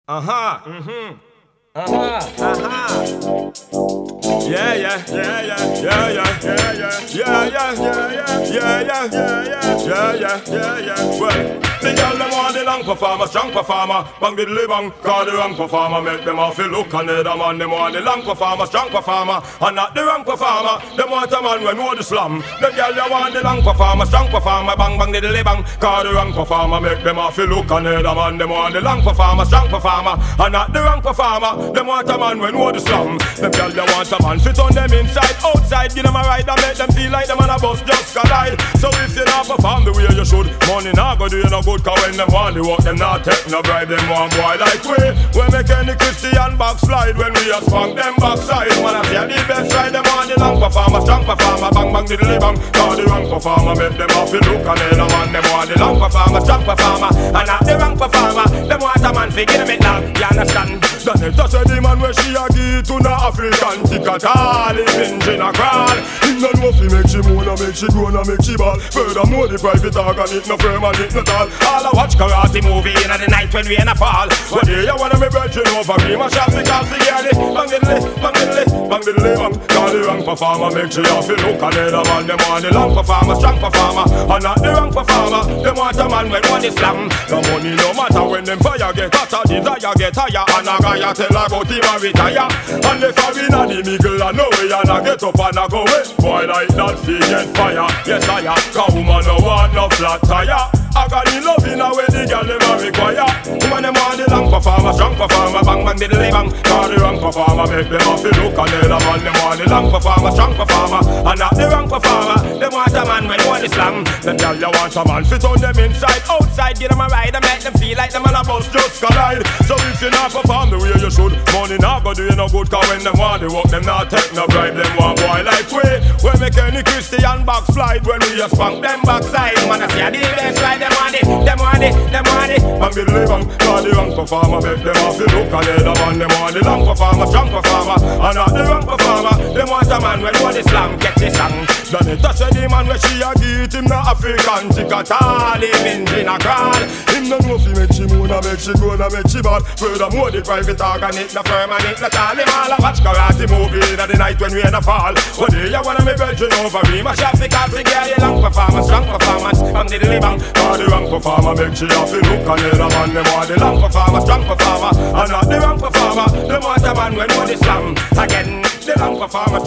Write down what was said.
Aha. Mhm. Aha. Aha. Yeah, yeah, yeah, yeah, yeah, yeah, yeah, yeah, yeah, yeah, yeah, yeah, yeah, yeah, yeah, yeah, yeah. Well, the girl them want the long performer, strong performer, bang diddly bang. Cause the wrong performer make them off look and the man them want the long performer, strong performer, and not the wrong performer. Them want a man when know the slam. The girl they want the long performer, strong performer, bang bang diddly bang. Cause the wrong performer make them off look and the man them want the long performer, strong performer, and not the wrong performer. Them want a man when know the slam. Them girl they want a man fit on them inside, outside, give them a ride and make them feel like them on a bus just collide. So if you not perform the way you should, money not go do you no good. Cause when them want the work, them not take no bribe. Them want boy like we make any Christian backslide. When we a spunk them backside, man I see the best side. Them want the long performer, strong performer, bang bang diddly bang. Cause the wrong performer make them off the look and the man. Them want the long performer, strong performer, and not the wrong performer. Them want a man fi give them it now, you understand? Then it just say the man where she a give to no African tick at all. Living in a crawl. Him no know fi make she moan and make she groan and make she ball. Furthermore the private dog and it no firm and it no tall. All I watch karate movie in the night when we in a fall. One day you wanna me brethren over me, my shots because the girl bang diddly, bang diddly, bang diddly bang. Call the wrong performer make she off the look and the man. Them want the long performer, strong performer, and not the wrong performer. Them want a man when money slam. The money no matter when them fire get hotter, desire get higher, and a guy tell her about him a retire. And if I win a the middle and no way and I get up and I go away. Boy like that fi get fire, yes I am. Cause woman no want no flat tire. I got the love in a way the girl them a require. Woman them want the long performer, strong performer, bang bang diddly bang. Cause the wrong performer make them off the look and the man. Them want the long performer, strong performer, and not the wrong performer. Them want a man when want the slam. Them girl you want a man fit on them inside, outside, give them a ride and make them feel like them on a bus just collide. So if you not perform the way you should, money not go do you no good. Cause when them want the work, them not take no bribe. Them want boy like we make any Christian backslide. When we a spunk them backside, man I see a the best side. Them want it, them want it, them want it. Bang diddly bang, cause the wrong performer make them off the look and the man. Them want the long performer, strong performer, and not the wrong performer. Them want a man when know the slam, catch the song. Then it touch the man where she a give him no African tick at all. Living in a crawl. Him no know fi make she moan and make she groan and make she ball. Furthermore the private dog and it no firm and it no tall. Him all a watch karate movie in the night when we in a fall. One day you wanna me brethren over me, my shop fi call fi girl you long performance, strong performance, bang diddly bang. Cause the wrong performer make she off the look and the man. Them want the long performer, strong performer, and not the wrong performer. Them want a man when know the slam. Again the long performer,